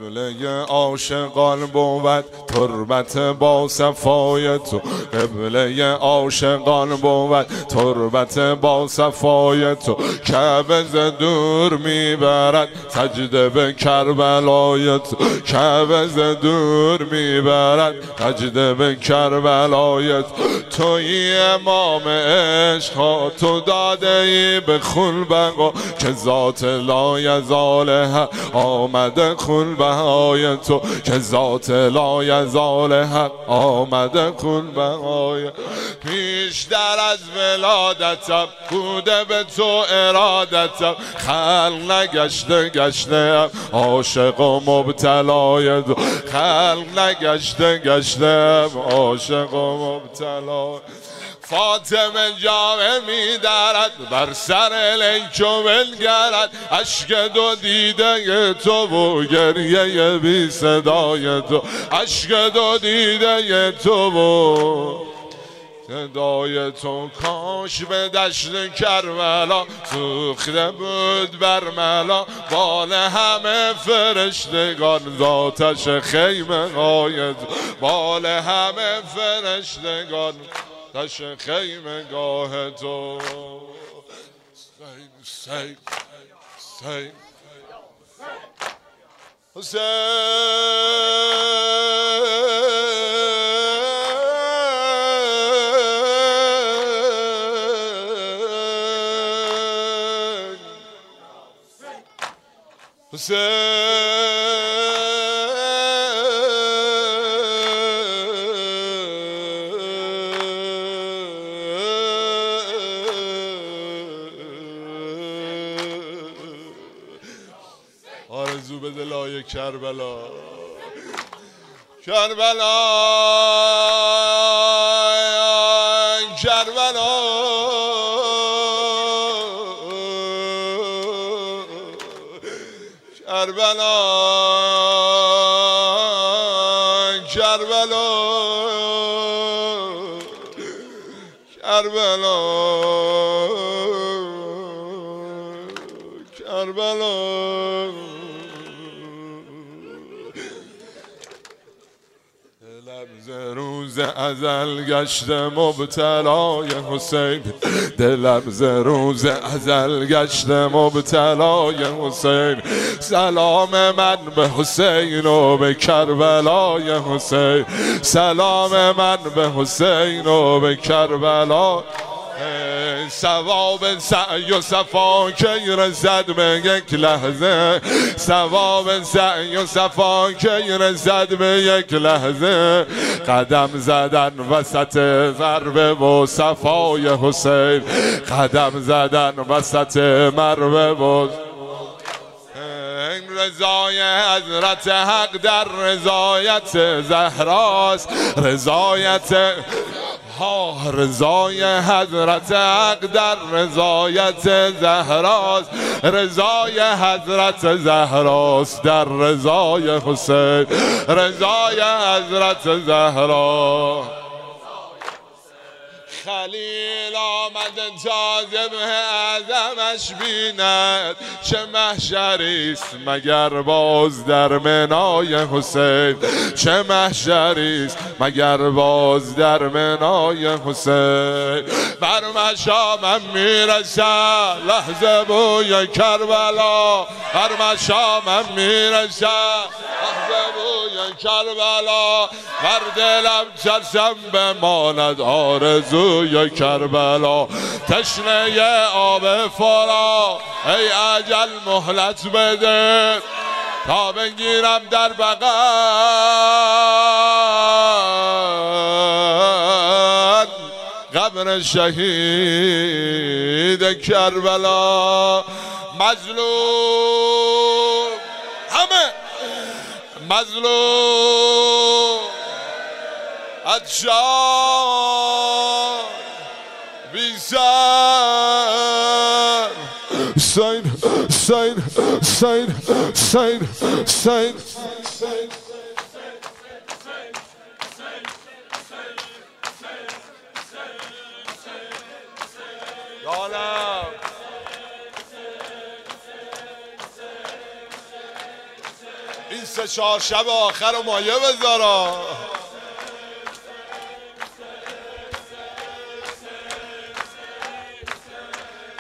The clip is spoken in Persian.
قبله عاشقان بود تربت با صفای تو، قبله عاشقان بود تربت با صفای تو، کعبه ز دور میبرد سجده به کربلای تو، کعبه ز دور میبرد سجده به کربلای تو، توی امام عشق ها تو داده ای به خلبقا، که ذات لایزال حق آمده خلبهای تو، که ذات لایزال حق آمده خلبهای. پیشتر از ولادتم بوده به تو ارادتم، خلق نگشته گشته عاشق و مبتلای تو، خلق نگشته گشته عاشق و مبتلای. فاطمه جامه میدارد بر سر لیک و بنگرد، اشک دو دیده تو و گریه بی صدای تو، اشک دو دیده تو و صدای تو. کاش به دشت کربلا سوخته بود برملا، بال همه فرشتگان ذاتش خیمه های تو، بال همه فرشتگان تش خیمه گاه تو. حسین حسین حسین حسین آرزو به دلای کربلا، کربلا کربلا کربلا کربلا کربلا کربلا. دلم روز ازل گشت مبتلای حسین، دلم ز روز ازل گشت مبتلای حسین، سلام من به حسین و به کربلای حسین، سلام من به حسین و به کربلا. ثواب سعی و صفا کی رسد به یک لحظه، ثواب سعی و صفا کی رسد به یک لحظه، قدم زدن وسط مروه و صفای حسین، قدم زدن وسط مروه و رضای حضرت حق در رضایت زهراست، رضایت رضای حضرت حق در رضایت زهراست، رضای حضرت زهراست در رضای حسین، رضای حضرت زهرا. خلیل آمد تا ذبح اعظمش بیند، چه محشریست مگر باز در منای حسین، چه محشریست مگر باز در منای حسین. بر مشامم میرسد لحظه بوی کربلا، بر مشامم میرسد لحظه بوی کربلا، بر دلم ترسم بماند آرزوی کربلا، تشنه آب فرا ای اجل مهلت بده، تا بگیرم در بغل قبر شهید کربلا. مظلوم همه مظلوم اتشار بی سر حسین حسین حسین حسین حسین جانم این 3-4 شب آخر رو مایه بذارا.